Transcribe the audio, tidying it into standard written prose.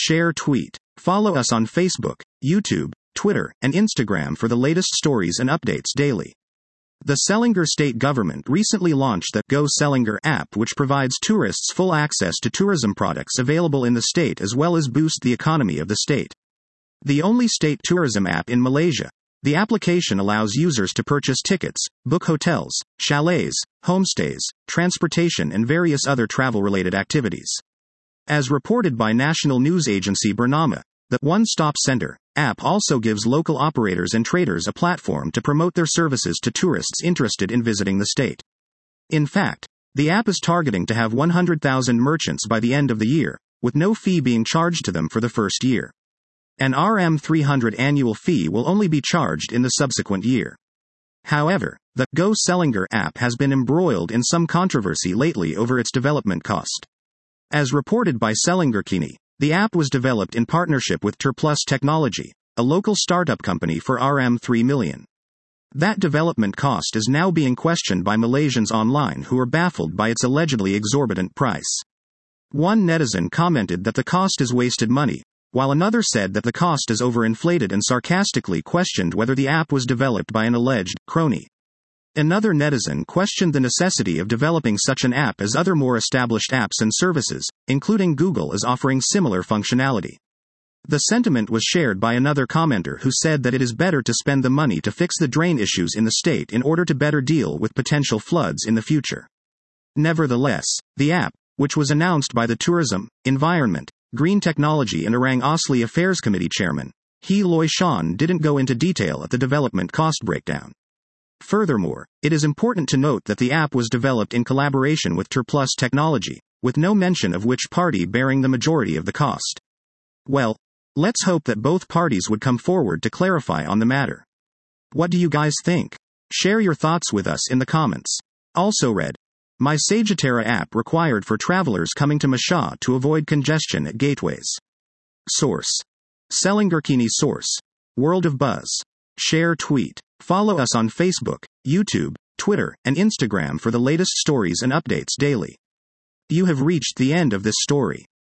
share, tweet. Follow us on Facebook, YouTube, Twitter, and Instagram for the latest stories and updates daily. The Selangor state government recently launched the Go Selangor app, which provides tourists full access to tourism products available in the state as well as boost the economy of the state. The only state tourism app in Malaysia, the application allows users to purchase tickets, book hotels, chalets, homestays, transportation and various other travel-related activities. As reported by national news agency Bernama, the One Stop Center app also gives local operators and traders a platform to promote their services to tourists interested in visiting the state. In fact, the app is targeting to have 100,000 merchants by the end of the year, with no fee being charged to them for the first year. An RM300 annual fee will only be charged in the subsequent year. However, the Go Selangor app has been embroiled in some controversy lately over its development cost. As reported by Selangor Kini, the app was developed in partnership with Terplus Technology, a local startup company, for RM3 million. That development cost is now being questioned by Malaysians online who are baffled by its allegedly exorbitant price. One netizen commented that the cost is wasted money, while another said that the cost is overinflated and sarcastically questioned whether the app was developed by an alleged crony. Another netizen questioned the necessity of developing such an app as other more established apps and services, including Google, is offering similar functionality. The sentiment was shared by another commenter who said that it is better to spend the money to fix the drain issues in the state in order to better deal with potential floods in the future. Nevertheless, the app, which was announced by the Tourism, Environment, Green Technology and Orang Asli Affairs Committee Chairman, He Loy Shan, didn't go into detail at the development cost breakdown. Furthermore, it is important to note that the app was developed in collaboration with Terplus Technology, with no mention of which party bearing the majority of the cost. Well, let's hope that both parties would come forward to clarify on the matter. What do you guys think? Share your thoughts with us in the comments. Also read, My Sagittara app required for travelers coming to Masha to avoid congestion at gateways. Source: Selangor Kini. Source: World of Buzz. Share, tweet. Follow us on Facebook, YouTube, Twitter, and Instagram for the latest stories and updates daily. You have reached the end of this story.